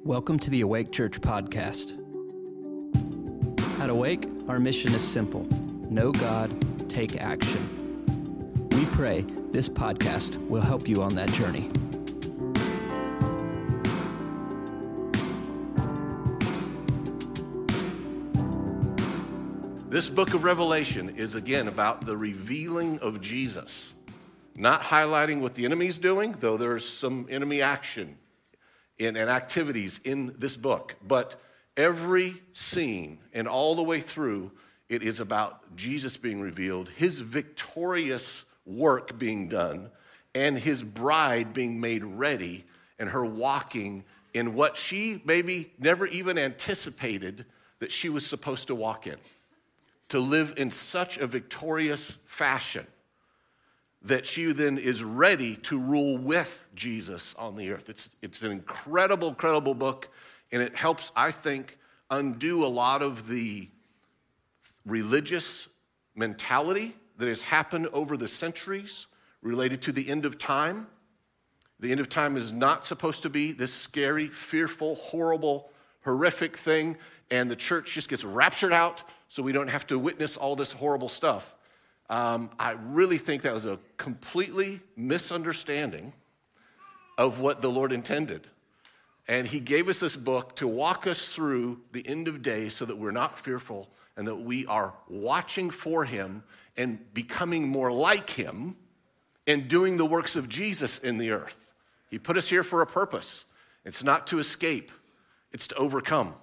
Welcome to the Awake Church podcast. At Awake, our mission is simple: know God, take action. We pray this podcast will help you on that journey. This book of Revelation is again about the revealing of Jesus, not highlighting what the enemy's doing, though there's some enemy action and activities in this book. But every scene and all the way through, it is about Jesus being revealed, his victorious work being done, and his bride being made ready, and her walking in what she maybe never even anticipated that she was supposed to walk in. To live in such a victorious fashion that she then is ready to rule with Jesus on the earth. It's an incredible book, and it helps, I think, undo a lot of the religious mentality that has happened over the centuries related to the end of time. The end of time is not supposed to be this scary, fearful, horrible, horrific thing, and the church just gets raptured out so we don't have to witness all this horrible stuff. I really think that was a completely misunderstanding of what the Lord intended. And he gave us this book to walk us through the end of days so that we're not fearful and that we are watching for him and becoming more like him and doing the works of Jesus in the earth. He put us here for a purpose. It's not to escape. It's to overcome.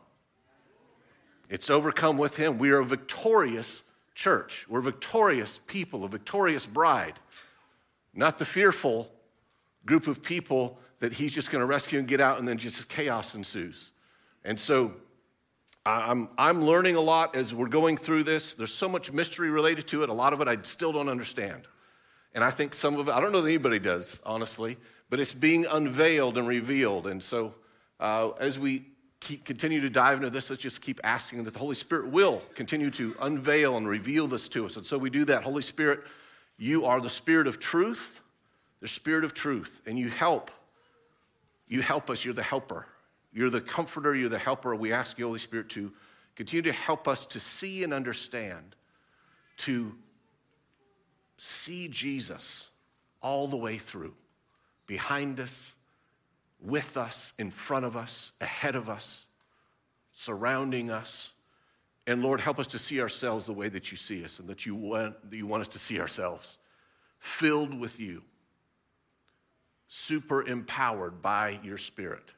It's to overcome with him. We are a victorious church. We're a victorious people, a victorious bride. Not the fearful group of people that he's just going to rescue and get out and then just chaos ensues. And so I'm learning a lot as we're going through this. There's so much mystery related to it. A lot of it I still don't understand. And I think some of it, I don't know that anybody does, honestly, but it's being unveiled and revealed. And so as we continue to dive into this, let's just keep asking that the Holy Spirit will continue to unveil and reveal this to us. And so we do that. Holy Spirit, you are the Spirit of truth, the Spirit of truth, and you help. You help us. You're the helper. You're the comforter. You're the helper. We ask you, Holy Spirit, to continue to help us to see and understand, to see Jesus all the way through, behind us, with us, in front of us, ahead of us, surrounding us. And Lord, help us to see ourselves the way that you see us and that you want us to see ourselves, filled with you, super empowered by your Spirit.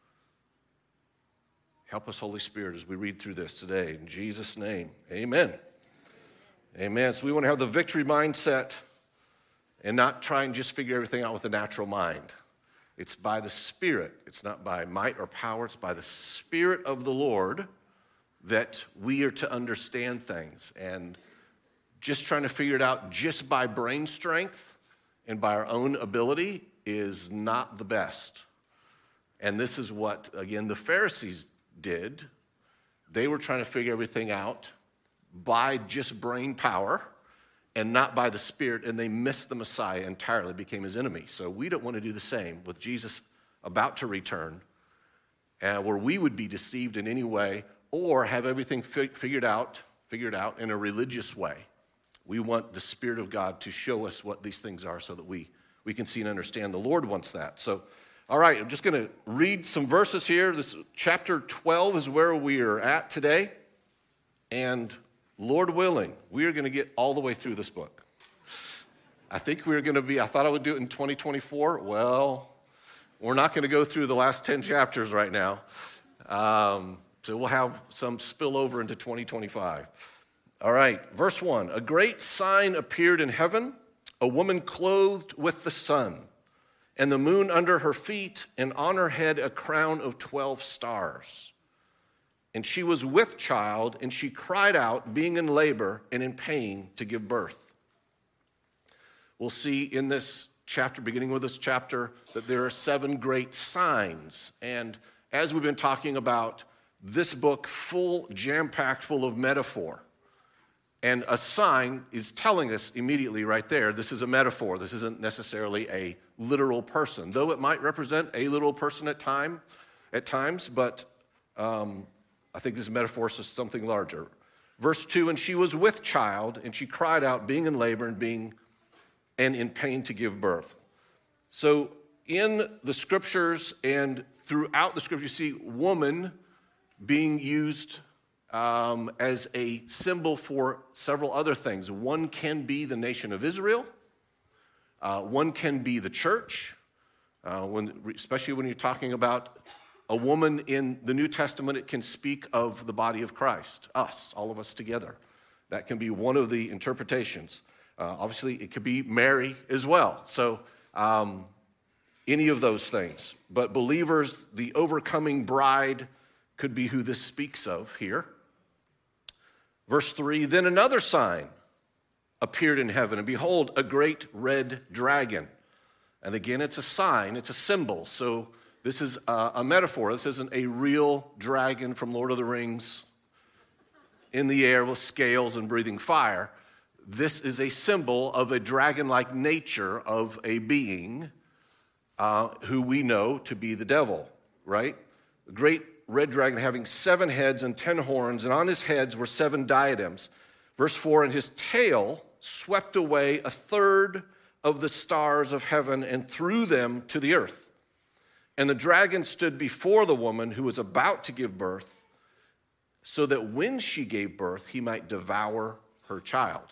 Help us, Holy Spirit, as we read through this today. In Jesus' name, amen. Amen. So we want to have the victory mindset and not try and just figure everything out with the natural mind. It's by the Spirit. It's not by might or power. It's by the Spirit of the Lord that we are to understand things. And just trying to figure it out just by brain strength and by our own ability is not the best. And this is what, again, the Pharisees did. They were trying to figure everything out by just brain power and not by the Spirit, and they missed the Messiah entirely, became his enemy. So we don't want to do the same with Jesus about to return, where we would be deceived in any way or have everything figured out in a religious way. We want the Spirit of God to show us what these things are so that we can see and understand. The Lord wants that. So, all right, I'm just going to read some verses here. This chapter 12 is where we are at today, and Lord willing, we are going to get all the way through this book. I think I thought I would do it in 2024. Well, we're not going to go through the last 10 chapters right now. So we'll have some spill over into 2025. All right, verse 1. A great sign appeared in heaven, a woman clothed with the sun, and the moon under her feet, and on her head a crown of 12 stars. And she was with child, and she cried out, being in labor and in pain to give birth. We'll see in this chapter, beginning with this chapter, that there are 7 great signs. And as we've been talking about, this book jam-packed full of metaphor. And a sign is telling us immediately right there, this is a metaphor. This isn't necessarily a literal person, though it might represent a literal person at time. at times, but I think this metaphor is something larger. Verse 2, and she was with child, and she cried out, being in labor and in pain to give birth. So in the scriptures and throughout the scripture, you see woman being used as a symbol for several other things. One can be the nation of Israel. One can be the church, especially when you're talking about a woman in the New Testament. It can speak of the body of Christ, us, all of us together. That can be one of the interpretations. Obviously, it could be Mary as well. So any of those things. But believers, the overcoming bride could be who this speaks of here. Verse 3, then another sign appeared in heaven, and behold, a great red dragon. And again, it's a sign, it's a symbol. So this is a metaphor. This isn't a real dragon from Lord of the Rings in the air with scales and breathing fire. This is a symbol of a dragon-like nature of a being who we know to be the devil, right? A great red dragon having 7 heads and 10 horns, and on his heads were 7 diadems. Verse 4, and his tail swept away 1/3 of the stars of heaven and threw them to the earth. And the dragon stood before the woman who was about to give birth, so that when she gave birth, he might devour her child.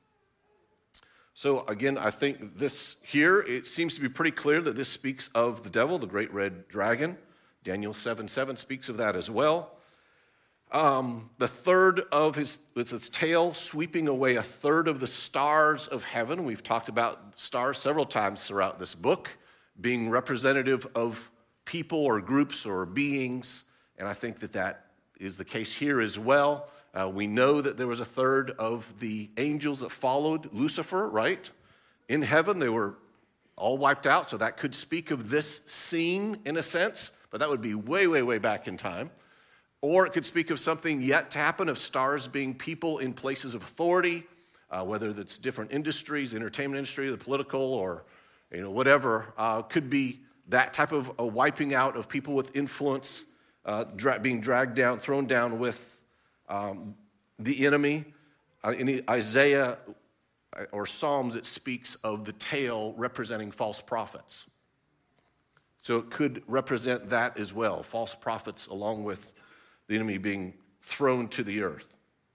So again, I think this here, it seems to be pretty clear that this speaks of the devil, the great red dragon. Daniel 7:7 speaks of that as well. The third of its tail sweeping away 1/3 of the stars of heaven. We've talked about stars several times throughout this book, being representative of people or groups or beings, and I think that is the case here as well. We know that there was 1/3 of the angels that followed Lucifer, right? In heaven, they were all wiped out, so that could speak of this scene in a sense, but that would be way, way, way back in time. Or it could speak of something yet to happen, of stars being people in places of authority, whether that's different industries, the entertainment industry, the political, or whatever. Could be that type of a wiping out of people with influence, being dragged down, thrown down with the enemy. In Isaiah or Psalms, it speaks of the tail representing false prophets. So it could represent that as well, false prophets along with the enemy being thrown to the earth.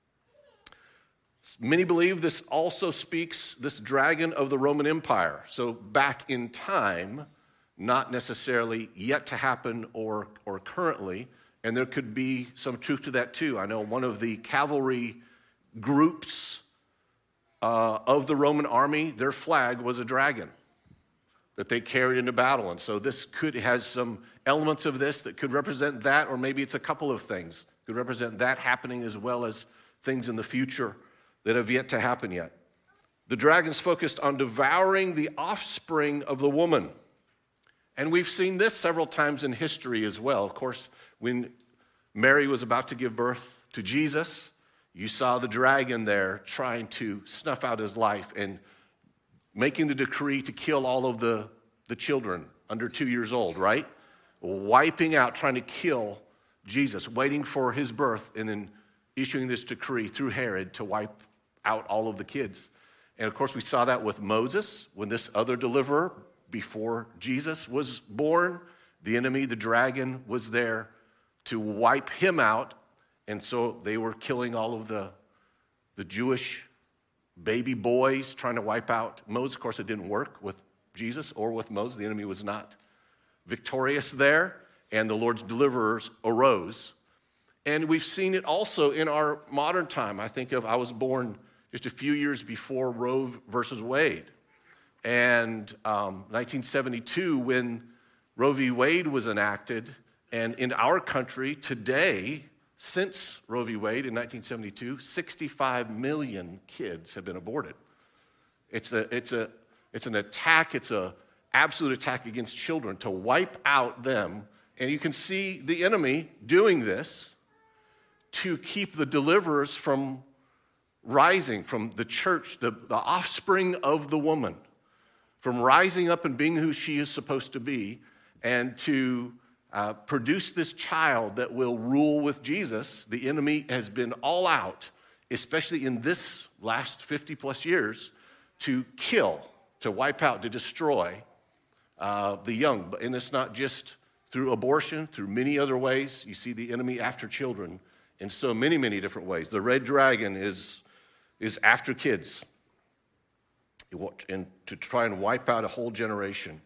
Many believe this also speaks, this dragon, of the Roman Empire. So back in time, not necessarily yet to happen or currently, and there could be some truth to that too. I know one of the cavalry groups of the Roman army, their flag was a dragon that they carried into battle. And so this has some elements of this that could represent that, or maybe it's a couple of things. Could represent that happening as well as things in the future that have yet to happen yet. The dragon's focused on devouring the offspring of the woman. And we've seen this several times in history as well. Of course, when Mary was about to give birth to Jesus, you saw the dragon there trying to snuff out his life and making the decree to kill all of the children under 2 years old, right? Wiping out, trying to kill Jesus, waiting for his birth, and then issuing this decree through Herod to wipe out all of the kids. And of course, we saw that with Moses, when this other deliverer, before Jesus was born, the enemy, the dragon, was there to wipe him out. And so they were killing all of the Jewish baby boys, trying to wipe out Moses. Of course, it didn't work with Jesus or with Moses. The enemy was not victorious there, and the Lord's deliverers arose. And we've seen it also in our modern time. I was born just a few years before Roe versus Wade. And 1972, when Roe v. Wade was enacted, and in our country today, since Roe v. Wade in 1972, 65 million kids have been aborted. It's an attack. It's an absolute attack against children to wipe out them. And you can see the enemy doing this to keep the deliverers from rising, from the church, the offspring of the woman, from rising up and being who she is supposed to be, and to produce this child that will rule with Jesus. The enemy has been all out, especially in this last 50 plus years, to kill, to wipe out, to destroy the young. And it's not just through abortion, through many other ways. You see the enemy after children in so many, many different ways. The red dragon is after kids, and to try and wipe out a whole generation.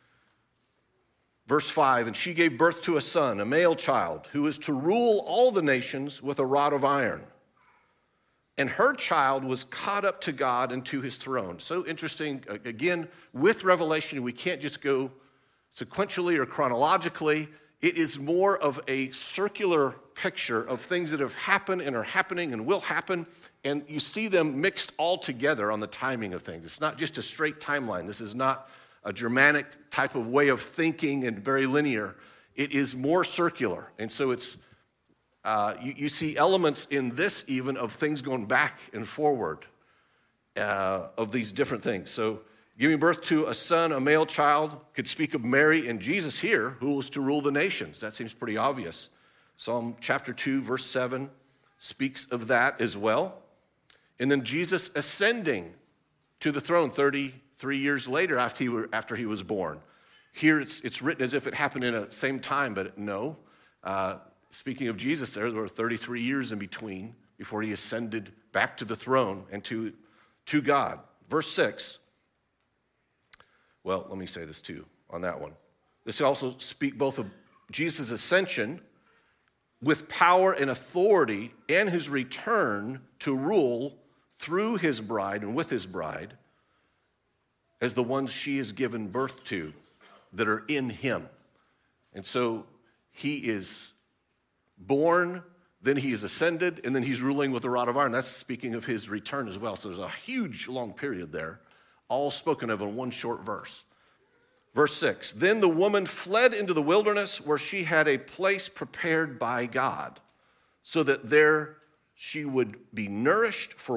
Verse 5, and she gave birth to a son, a male child, who is to rule all the nations with a rod of iron. And her child was caught up to God and to his throne. So interesting. Again, with Revelation, we can't just go sequentially or chronologically. It is more of a circular picture of things that have happened and are happening and will happen. And you see them mixed all together on the timing of things. It's not just a straight timeline. This is not a Germanic type of way of thinking and very linear. It is more circular. And so it's you see elements in this even of things going back and forward of these different things. So giving birth to a son, a male child, could speak of Mary and Jesus here, who was to rule the nations. That seems pretty obvious. Psalm chapter 2, verse 7 speaks of that as well. And then Jesus ascending to the throne 33 years later after he was born. Here it's written as if it happened in the same time, but no. Speaking of Jesus there were 33 years in between before he ascended back to the throne and to God. Verse 6. Well, let me say this too on that one. This also speaks both of Jesus' ascension with power and authority and his return to rule through his bride and with his bride as the ones she has given birth to that are in him. And so he is born, then he is ascended, and then he's ruling with a rod of iron. That's speaking of his return as well. So there's a huge long period there, all spoken of in one short verse. Verse 6, then the woman fled into the wilderness where she had a place prepared by God, so that there she would be nourished for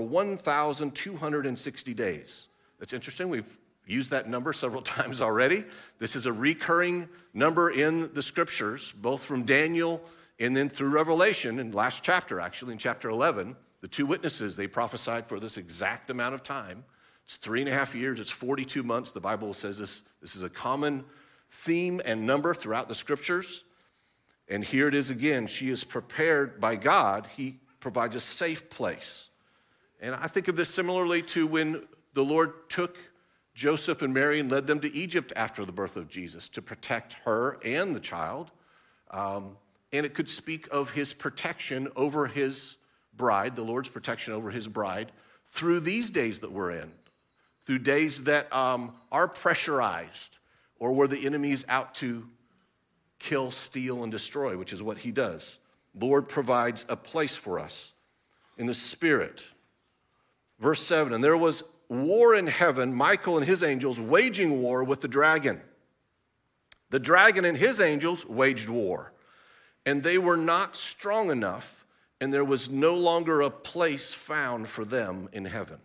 1,260 days. That's interesting. We've used that number several times already. This is a recurring number in the scriptures, both from Daniel and then through Revelation, in last chapter, actually, in chapter 11, the two witnesses, they prophesied for this exact amount of time. It's 3.5 years. It's 42 months. The Bible says this is a common theme and number throughout the scriptures. And here it is again. She is prepared by God. He provides a safe place. And I think of this similarly to when the Lord took Joseph and Mary and led them to Egypt after the birth of Jesus to protect her and the child. And it could speak of his protection over his bride, the Lord's protection over his bride, through these days that we're in, through days that are pressurized or where the enemy is out to kill, steal, and destroy, which is what he does. Lord provides a place for us in the Spirit. Verse 7, and there was war in heaven, Michael and his angels waging war with the dragon. The dragon and his angels waged war. And they were not strong enough, and there was no longer a place found for them in heaven.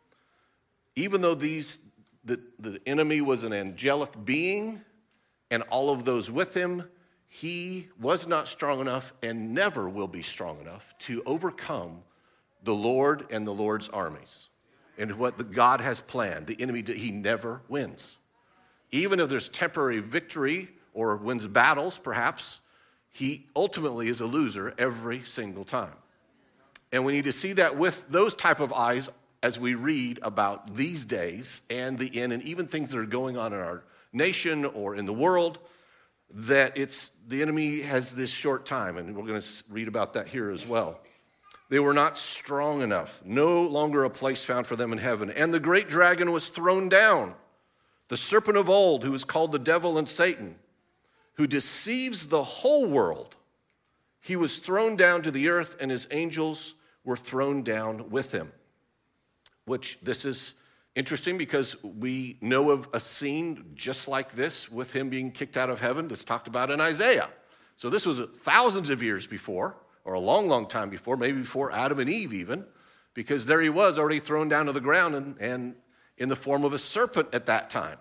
Even though the enemy was an angelic being, and all of those with him, he was not strong enough and never will be strong enough to overcome the Lord and the Lord's armies. And what God has planned, the enemy, he never wins. Even if there's temporary victory or wins battles, perhaps, he ultimately is a loser every single time. And we need to see that with those type of eyes as we read about these days and the end and even things that are going on in our nation or in the world, that the enemy has this short time, and we're going to read about that here as well. They were not strong enough, no longer a place found for them in heaven. And the great dragon was thrown down, the serpent of old, who is called the devil and Satan, who deceives the whole world. He was thrown down to the earth, and his angels were thrown down with him. Which this is interesting because we know of a scene just like this with him being kicked out of heaven that's talked about in Isaiah. So this was thousands of years before, or a long, long time before, maybe before Adam and Eve even, because there he was already thrown down to the ground and in the form of a serpent at that time.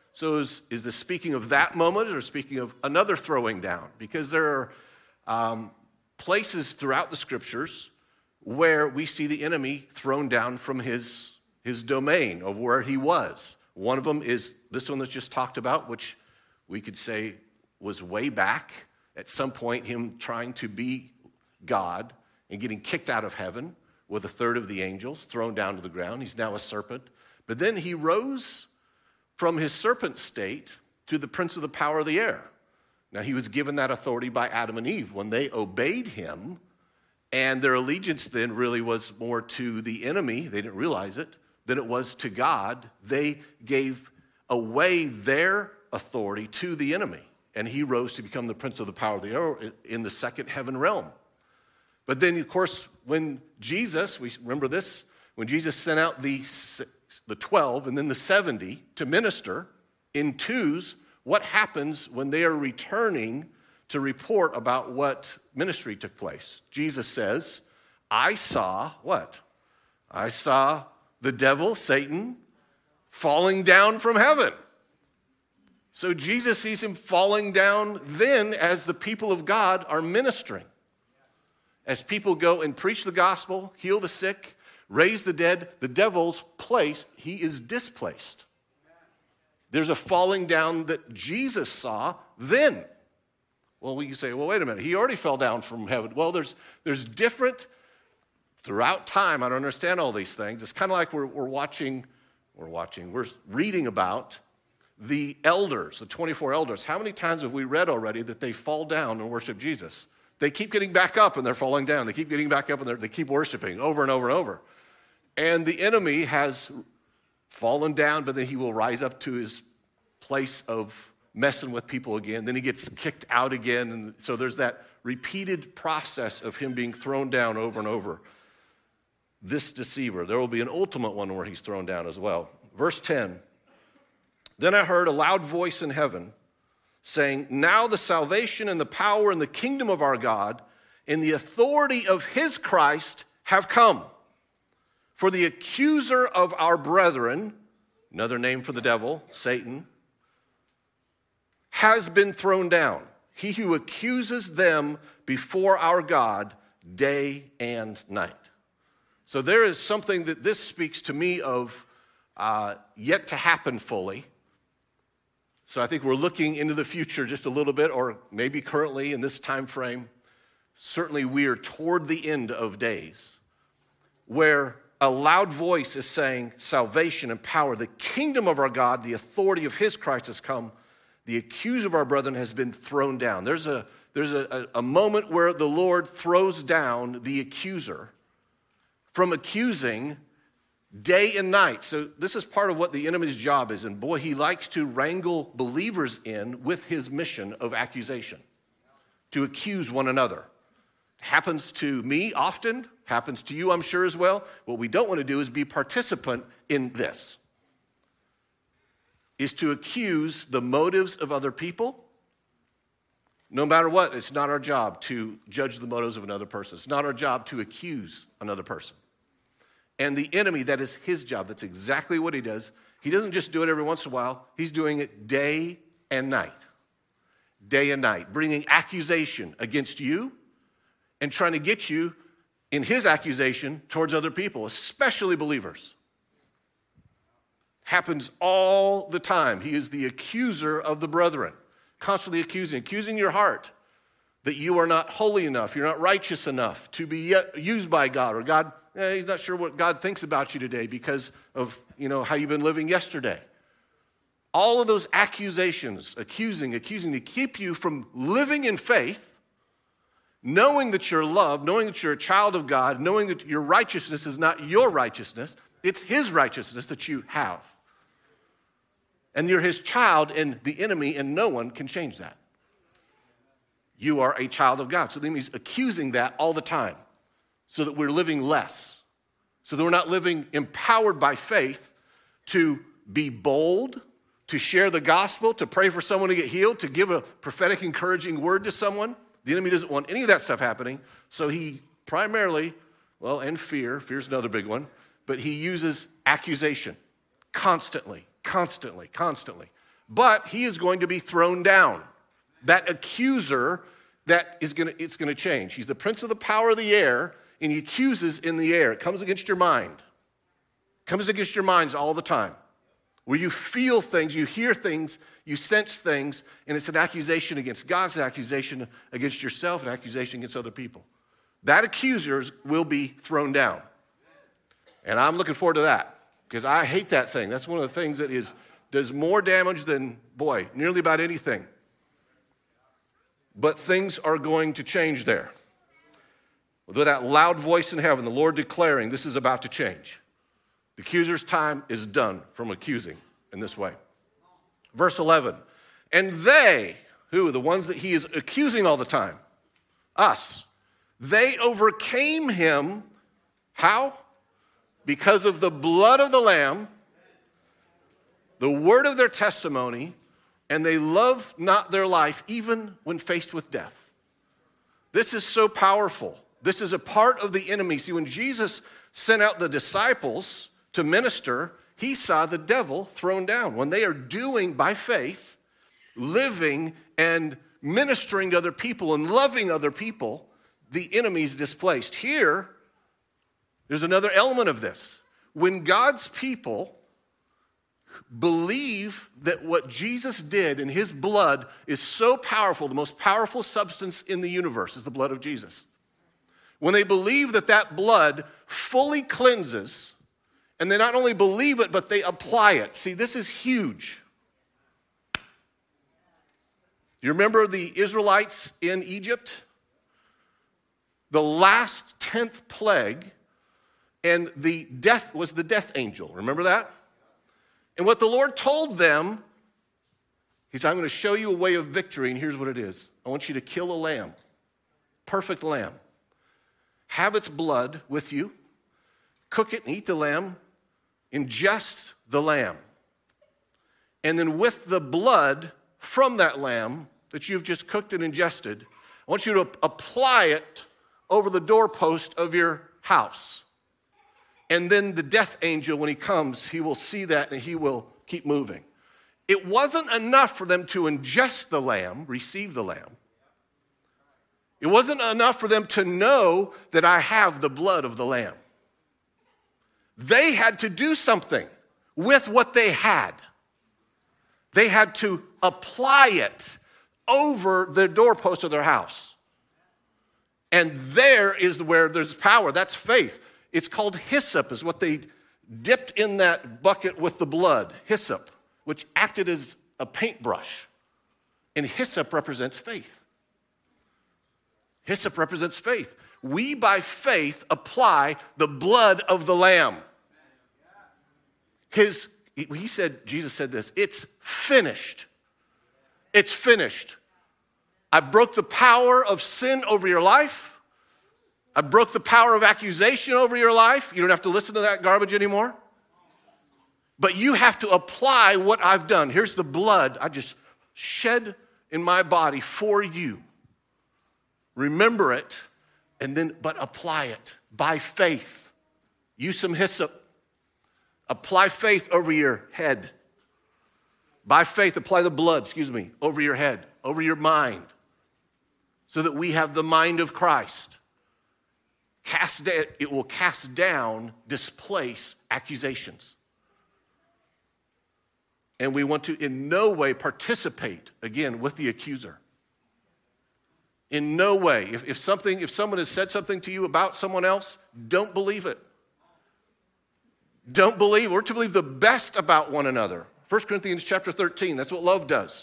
So is this speaking of that moment or speaking of another throwing down? Because there are places throughout the scriptures where we see the enemy thrown down from his domain of where he was. One of them is this one that's just talked about, which we could say was way back at some point, him trying to be God and getting kicked out of heaven with a third of the angels thrown down to the ground. He's now a serpent. But then he rose from his serpent state to the prince of the power of the air. Now, he was given that authority by Adam and Eve when they obeyed him, and their allegiance then really was more to the enemy, they didn't realize it, than it was to God. They gave away their authority to the enemy, and he rose to become the prince of the power of the air in the second heaven realm. But then, of course, when Jesus, we remember this, when Jesus sent out the 12 and then the 70 to minister in twos, what happens when they are returning to report about what ministry took place? Jesus says, I saw what? I saw the devil, Satan, falling down from heaven. So Jesus sees him falling down then as the people of God are ministering. As people go and preach the gospel, heal the sick, raise the dead, the devil's place, he is displaced. There's a falling down that Jesus saw then. Well, you say, well, wait a minute, he already fell down from heaven. Well, there's different, throughout time, I don't understand all these things. It's kind of like we're reading about the elders, the 24 elders. How many times have we read already that they fall down and worship Jesus? They keep getting back up and they're falling down. They keep getting back up and they keep worshiping over and over and over. And the enemy has fallen down, but then he will rise up to his place of messing with people again. Then he gets kicked out again. And so there's that repeated process of him being thrown down over and over. This deceiver, there will be an ultimate one where he's thrown down as well. Verse 10, then I heard a loud voice in heaven saying, now the salvation and the power and the kingdom of our God and the authority of his Christ have come. For the accuser of our brethren, another name for the devil, Satan, has been thrown down. He who accuses them before our God day and night. So there is something that this speaks to me of yet to happen fully. So I think we're looking into the future just a little bit, or maybe currently in this time frame. Certainly we are toward the end of days where a loud voice is saying salvation and power, the kingdom of our God, the authority of his Christ has come. The accuser of our brethren has been thrown down. There's a moment where the Lord throws down the accuser from accusing day and night. So this is part of what the enemy's job is. And boy, he likes to wrangle believers in with his mission of accusation, to accuse one another. Happens to me often, happens to you, I'm sure, as well. What we don't want to do is be participant in this, is to accuse the motives of other people. No matter what, it's not our job to judge the motives of another person. It's not our job to accuse another person. And the enemy, that is his job. That's exactly what he does. He doesn't just do it every once in a while. He's doing it day and night. Day and night, bringing accusation against you and trying to get you in his accusation towards other people, especially believers. Happens all the time. He is the accuser of the brethren, constantly accusing your heart that you are not holy enough, you're not righteous enough to be yet used by God, or God, he's not sure what God thinks about you today because of, how you've been living yesterday. All of those accusations, accusing to keep you from living in faith, knowing that you're loved, knowing that you're a child of God, knowing that your righteousness is not your righteousness, it's his righteousness that you have. And you're his child and the enemy, and no one can change that. You are a child of God. So the enemy's accusing that all the time so that we're living less, so that we're not living empowered by faith to be bold, to share the gospel, to pray for someone to get healed, to give a prophetic encouraging word to someone. The enemy doesn't want any of that stuff happening, so he primarily, and fear's another big one, but he uses accusation constantly, but he is going to be thrown down. That accuser it's going to change. He's the prince of the power of the air, and he accuses in the air. It comes against your mind. It comes against your minds all the time. Where you feel things, you hear things, you sense things, and it's an accusation against God, it's an accusation against yourself, an accusation against other people. That accuser will be thrown down. And I'm looking forward to that, because I hate that thing. That's one of the things that does more damage than, nearly about anything. But things are going to change there. With that loud voice in heaven, the Lord declaring this is about to change. The accuser's time is done from accusing in this way. Verse 11, and they, who? The ones that he is accusing all the time, us, they overcame him, how? Because of the blood of the Lamb, the word of their testimony, and they love not their life even when faced with death. This is so powerful. This is a part of the enemy. See, when Jesus sent out the disciples to minister, he saw the devil thrown down. When they are doing, by faith, living and ministering to other people and loving other people, the enemy's displaced. Here, there's another element of this. When God's people believe that what Jesus did in his blood is so powerful, the most powerful substance in the universe is the blood of Jesus. When they believe that that blood fully cleanses, and they not only believe it, but they apply it. See, this is huge. You remember the Israelites in Egypt? The last 10th plague, and the death was the death angel. Remember that? And what the Lord told them, he said, I'm going to show you a way of victory, and here's what it is. I want you to kill a lamb, perfect lamb. Have its blood with you, cook it and eat the lamb, ingest the lamb. And then with the blood from that lamb that you've just cooked and ingested, I want you to apply it over the doorpost of your house. And then the death angel, when he comes, he will see that and he will keep moving. It wasn't enough for them to ingest the lamb, receive the lamb. It wasn't enough for them to know that I have the blood of the lamb. They had to do something with what they had. They had to apply it over the doorpost of their house. And there is where there's power. That's faith. It's called hyssop, is what they dipped in that bucket with the blood. Hyssop, which acted as a paintbrush. And hyssop represents faith. Hyssop represents faith. We, by faith, apply the blood of the Lamb. Jesus said this, it's finished. It's finished. I broke the power of sin over your life. I broke the power of accusation over your life. You don't have to listen to that garbage anymore. But you have to apply what I've done. Here's the blood I just shed in my body for you. Remember it, but apply it by faith. Use some hyssop. Apply faith over your head. By faith, apply the blood, over your head, over your mind, so that we have the mind of Christ. It will cast down, displace accusations. And we want to in no way participate, again, with the accuser. In no way. If someone has said something to you about someone else, don't believe it. Don't believe. We're to believe the best about one another. 1 Corinthians chapter 13, that's what love does.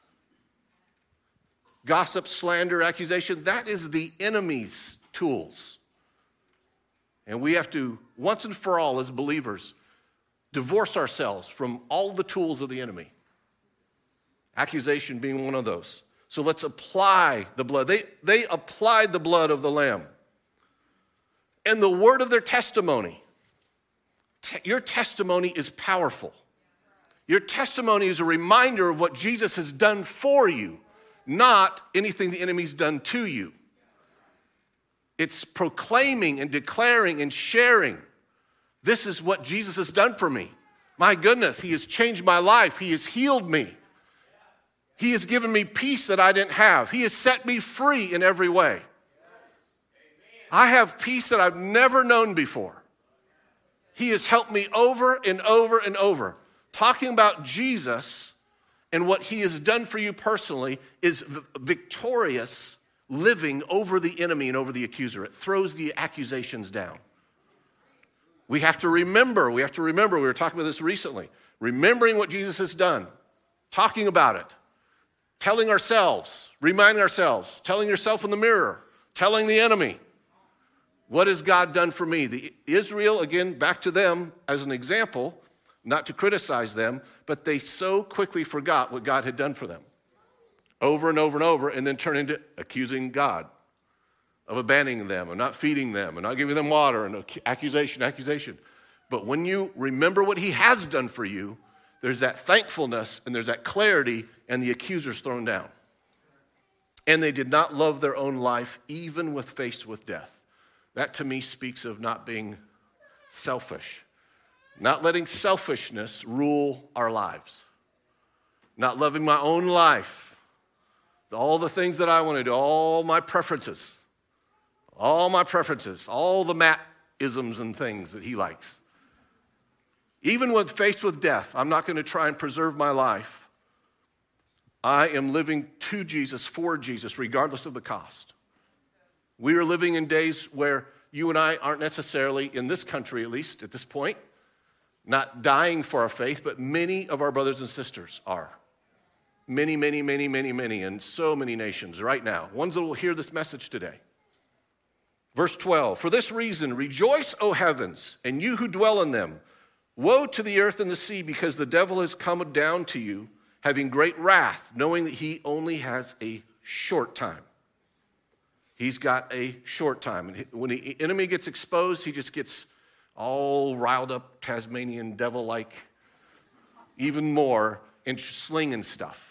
Gossip, slander, accusation, that is the enemy's tools. And we have to, once and for all as believers, divorce ourselves from all the tools of the enemy. Accusation being one of those. So let's apply the blood. They applied the blood of the Lamb. And the word of their testimony. Your testimony is powerful. Your testimony is a reminder of what Jesus has done for you, not anything the enemy's done to you. It's proclaiming and declaring and sharing. This is what Jesus has done for me. My goodness, he has changed my life. He has healed me. He has given me peace that I didn't have. He has set me free in every way. I have peace that I've never known before. He has helped me over and over and over. Talking about Jesus and what he has done for you personally is victorious living over the enemy and over the accuser. It throws the accusations down. We have to remember, we were talking about this recently, remembering what Jesus has done, talking about it, telling ourselves, reminding ourselves, telling yourself in the mirror, telling the enemy, what has God done for me? The Israel, again, back to them as an example, not to criticize them, but they so quickly forgot what God had done for them over and over and over, and then turn into accusing God of abandoning them, of not feeding them, and not giving them water, and accusation. But when you remember what he has done for you, there's that thankfulness, and there's that clarity, and the accuser's thrown down. And they did not love their own life, even with faced with death. That to me speaks of not being selfish, not letting selfishness rule our lives, not loving my own life, all the things that I want to do, all my preferences, all the Matt-isms and things that he likes. Even when faced with death, I'm not going to try and preserve my life. I am living to Jesus, for Jesus, regardless of the cost. We are living in days where you and I aren't necessarily, in this country at least at this point, not dying for our faith, but many of our brothers and sisters are. Many, in so many nations right now. Ones that will hear this message today. Verse 12, for this reason, rejoice, O heavens, and you who dwell in them. Woe to the earth and the sea, because the devil has come down to you, having great wrath, knowing that he only has a short time. He's got a short time. And when the enemy gets exposed, he just gets all riled up, Tasmanian devil-like, even more, and slinging stuff.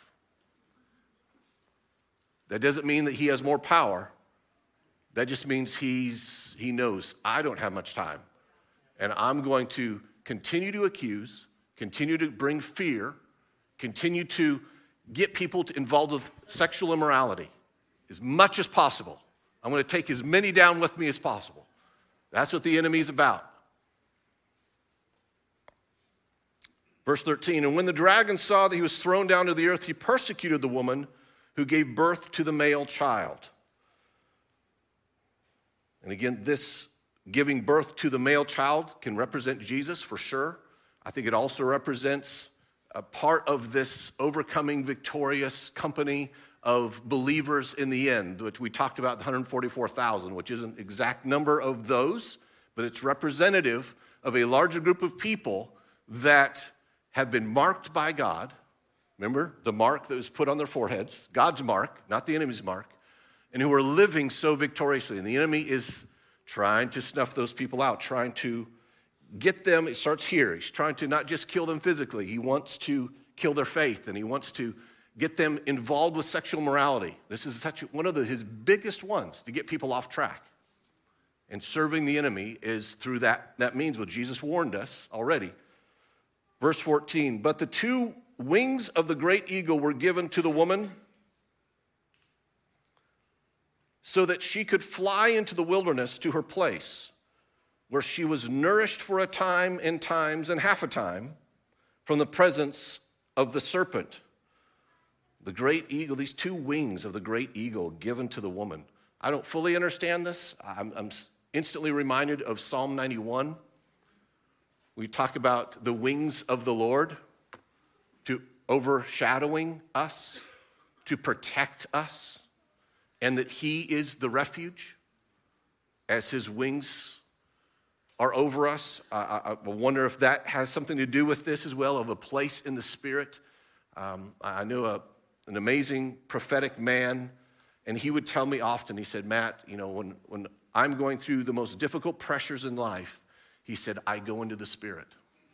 That doesn't mean that he has more power. That just means he knows, I don't have much time. And I'm going to continue to accuse, continue to bring fear, continue to get people involved with sexual immorality as much as possible. I'm going to take as many down with me as possible. That's what the enemy is about. Verse 13, and when the dragon saw that he was thrown down to the earth, he persecuted the woman who gave birth to the male child. And again, this giving birth to the male child can represent Jesus for sure. I think it also represents a part of this overcoming victorious company of believers in the end, which we talked about, the 144,000, which isn't an exact number of those, but it's representative of a larger group of people that have been marked by God. Remember, the mark that was put on their foreheads, God's mark, not the enemy's mark, and who are living so victoriously. And the enemy is trying to snuff those people out, trying to get them. It starts here. He's trying to not just kill them physically. He wants to kill their faith, and he wants to get them involved with sexual morality. This is one of his biggest ones, to get people off track. And serving the enemy is through that means what Jesus warned us already. Verse 14, but the two wings of the great eagle were given to the woman so that she could fly into the wilderness to her place, where she was nourished for a time and times and half a time from the presence of the serpent. The great eagle, these two wings of the great eagle given to the woman. I don't fully understand this. I'm instantly reminded of Psalm 91. We talk about the wings of the Lord to overshadowing us, to protect us, and that he is the refuge as his wings are over us. I wonder if that has something to do with this as well, of a place in the Spirit. I knew an amazing prophetic man, and he would tell me often, he said, Matt, when I'm going through the most difficult pressures in life, he said, I go into the Spirit.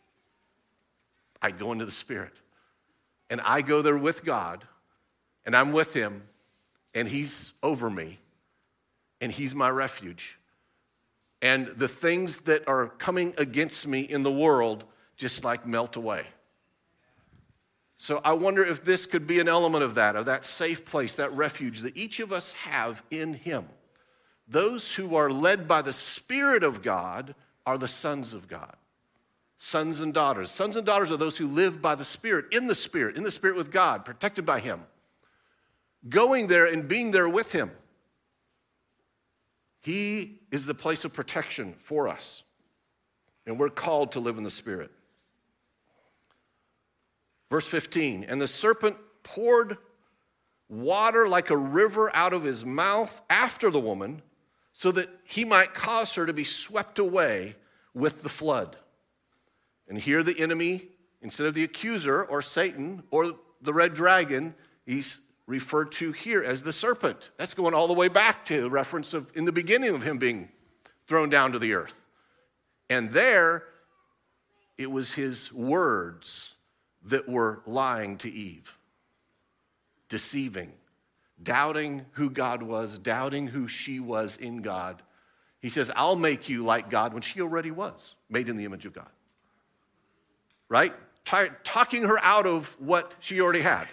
I go into the Spirit. And I go there with God, and I'm with him, and he's over me, and he's my refuge. And the things that are coming against me in the world just like melt away. So I wonder if this could be an element of that safe place, that refuge that each of us have in him. Those who are led by the Spirit of God are the sons of God. Sons and daughters. Sons and daughters are those who live by the Spirit in the Spirit with God, protected by him. Going there and being there with him. He is the place of protection for us. And we're called to live in the Spirit. Verse 15, and the serpent poured water like a river out of his mouth after the woman, so that he might cause her to be swept away with the flood. And here the enemy, instead of the accuser or Satan or the red dragon, he's referred to here as the serpent. That's going all the way back to the reference of in the beginning of him being thrown down to the earth. And there, it was his words that were lying to Eve, deceiving, doubting who God was, doubting who she was in God. He says, I'll make you like God, when she already was made in the image of God. Right? Talking her out of what she already had.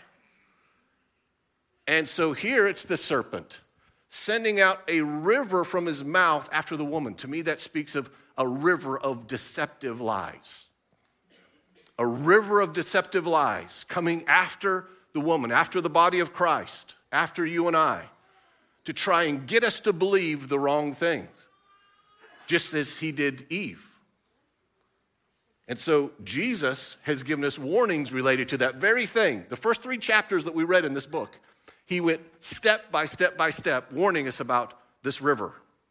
And so here it's the serpent sending out a river from his mouth after the woman. To me, that speaks of a river of deceptive lies. A river of deceptive lies coming after the woman, after the body of Christ, after you and I, to try and get us to believe the wrong thing, just as he did Eve. And so Jesus has given us warnings related to that very thing. The first 3 chapters that we read in this book, he went step by step by step, warning us about this river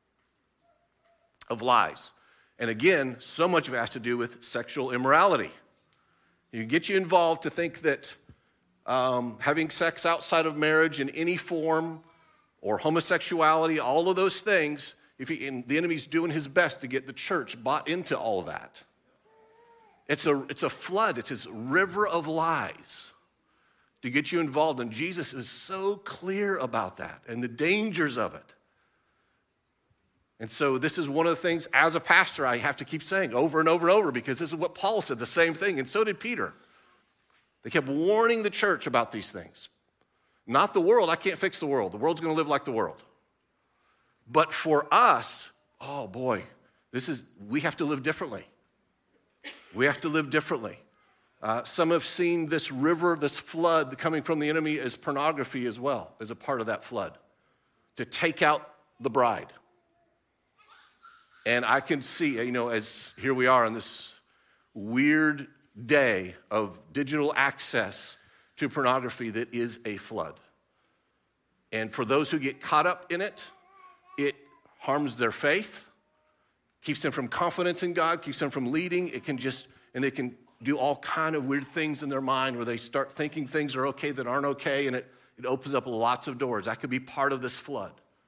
of lies. And again, so much of it has to do with sexual immorality. It get you involved to think that having sex outside of marriage in any form, or homosexuality, all of those things, and the enemy's doing his best to get the church bought into all of that. It's a flood. It's this river of lies to get you involved. And Jesus is so clear about that and the dangers of it. And so this is one of the things, as a pastor, I have to keep saying over and over and over, because this is what Paul said, the same thing, and so did Peter. They kept warning the church about these things. Not the world. I can't fix the world. The world's going to live like the world. But for us, oh boy, we have to live differently. We have to live differently. Some have seen this river, this flood coming from the enemy as pornography as well, as a part of that flood, to take out the bride. And I can see, as here we are on this weird day of digital access to pornography that is a flood. And for those who get caught up in it, it harms their faith, keeps them from confidence in God, keeps them from leading. And they can do all kind of weird things in their mind where they start thinking things are okay that aren't okay, and it opens up lots of doors. That could be part of this flood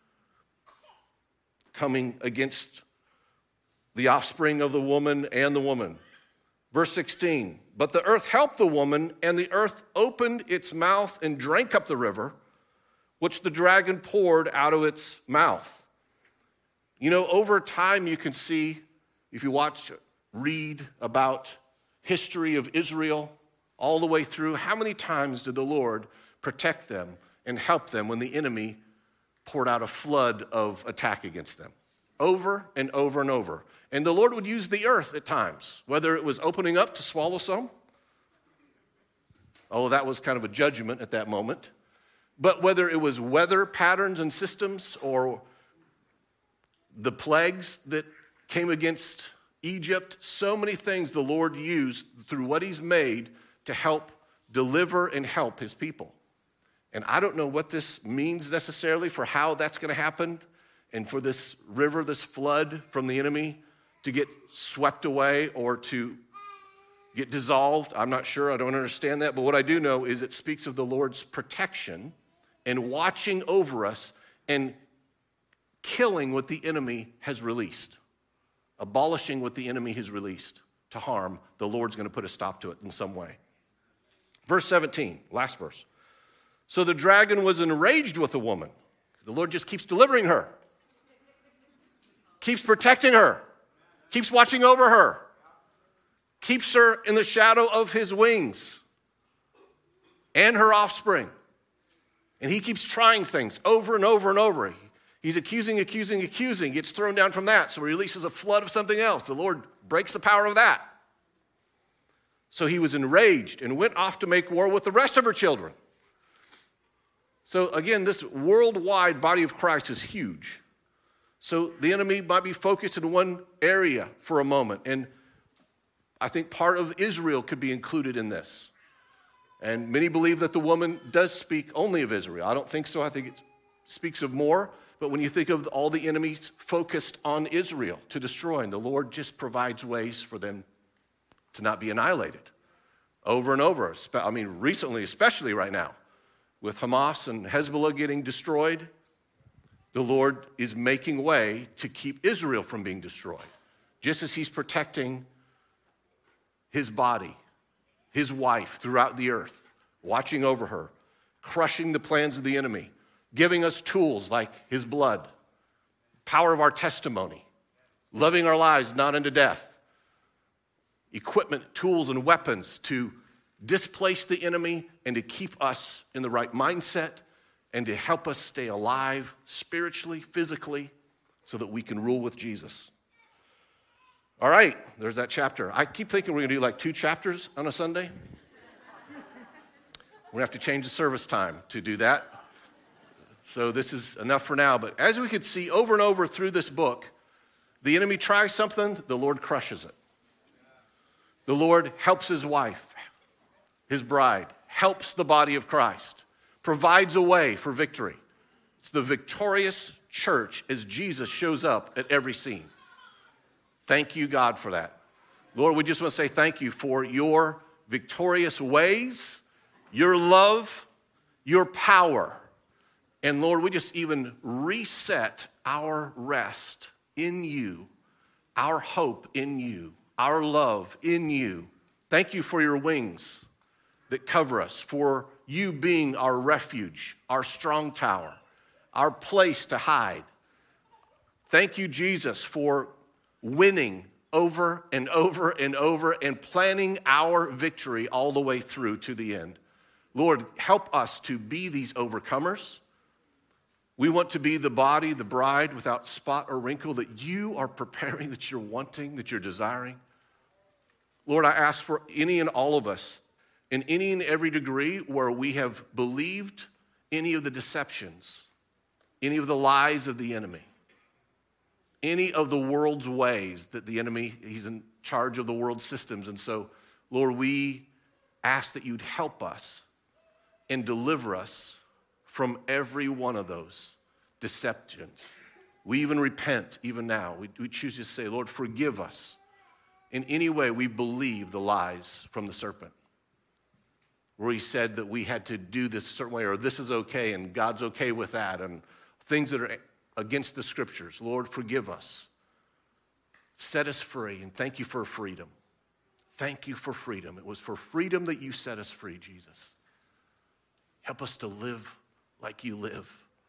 coming against the offspring of the woman and the woman. Verse 16, but the earth helped the woman, and the earth opened its mouth and drank up the river, which the dragon poured out of its mouth. Over time you can see, if you read about history of Israel all the way through, how many times did the Lord protect them and help them when the enemy poured out a flood of attack against them? Over and over and over. And the Lord would use the earth at times, whether it was opening up to swallow some. Oh, that was kind of a judgment at that moment. But whether it was weather patterns and systems, or the plagues that came against Egypt, so many things the Lord used through what he's made to help deliver and help his people. And I don't know what this means necessarily for how that's going to happen, and for this river, this flood from the enemy to get swept away or to get dissolved. I'm not sure. I don't understand that. But what I do know is it speaks of the Lord's protection and watching over us and killing what the enemy has released, abolishing what the enemy has released to harm. The Lord's going to put a stop to it in some way. Verse 17, last verse. So the dragon was enraged with the woman. The Lord just keeps delivering her, keeps protecting her, keeps watching over her, keeps her in the shadow of his wings. and her offspring. And he keeps trying things over and over and over. He's accusing, gets thrown down from that. So he releases a flood of something else. The Lord breaks the power of that. So he was enraged and went off to make war with the rest of her children. So again, this worldwide body of Christ is huge. So the enemy might be focused in one area for a moment. And I think part of Israel could be included in this. And many believe that the woman does speak only of Israel. I don't think so. I think it speaks of more. But when you think of all the enemies focused on Israel to destroy, and the Lord just provides ways for them to not be annihilated over and over. I mean, recently, especially right now, with Hamas and Hezbollah getting destroyed, the Lord is making way to keep Israel from being destroyed, just as he's protecting his body, his wife throughout the earth, watching over her, crushing the plans of the enemy, giving us tools like his blood, power of our testimony, loving our lives not unto death, equipment, tools, and weapons to displace the enemy and to keep us in the right mindset and to help us stay alive spiritually, physically, so that we can rule with Jesus. All right, there's that chapter. I keep thinking we're going to do like 2 chapters on a Sunday. We're going to have to change the service time to do that. So this is enough for now. But as we could see over and over through this book, the enemy tries something, the Lord crushes it. The Lord helps his wife, his bride, helps the body of Christ, provides a way for victory. It's the victorious church as Jesus shows up at every scene. Thank you, God, for that. Lord, we just want to say thank you for your victorious ways, your love, your power. And Lord, we just even reset our rest in you, our hope in you, our love in you. Thank you for your wings that cover us, for you being our refuge, our strong tower, our place to hide. Thank you, Jesus, for winning over and over and over and planning our victory all the way through to the end. Lord, help us to be these overcomers. We want to be the body, the bride without spot or wrinkle that you are preparing, that you're wanting, that you're desiring. Lord, I ask for any and all of us in any and every degree where we have believed any of the deceptions, any of the lies of the enemy, any of the world's ways that the enemy, he's in charge of the world systems. And so, Lord, we ask that you'd help us and deliver us from every one of those deceptions. We even repent even now. We choose to say, Lord, forgive us in any way we believe the lies from the serpent, where he said that we had to do this a certain way, or this is okay and God's okay with that, and things that are against the scriptures. Lord, forgive us. Set us free, and thank you for freedom. Thank you for freedom. It was for freedom that you set us free, Jesus. Help us to live like you live.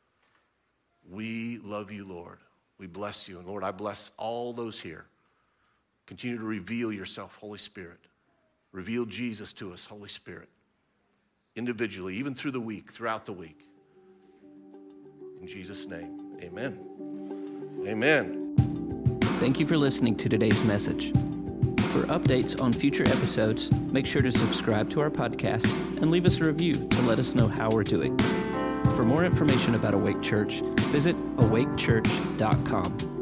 We love you, Lord. We bless you. And Lord, I bless all those here. Continue to reveal yourself, Holy Spirit. Reveal Jesus to us, Holy Spirit. Individually, even through the week, throughout the week. In Jesus' name, amen. Amen. Thank you for listening to today's message. For updates on future episodes, make sure to subscribe to our podcast and leave us a review to let us know how we're doing. For more information about Awake Church, visit awakechurch.com.